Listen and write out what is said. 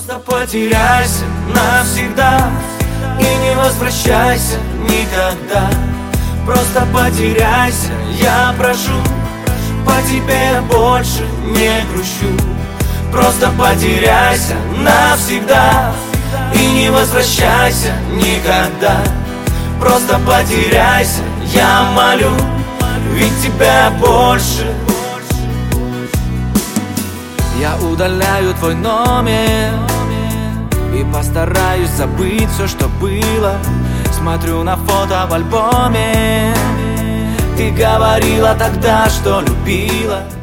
Просто потеряйся навсегда и не возвращайся никогда. Просто потеряйся, я прошу, по тебе я больше не грущу. Просто потеряйся навсегда и не возвращайся никогда. Просто потеряйся, я молю, ведь тебя больше. Я удаляю твой номер и постараюсь забыть все, что было. Смотрю на фото в альбоме. Ты говорила тогда, что любила.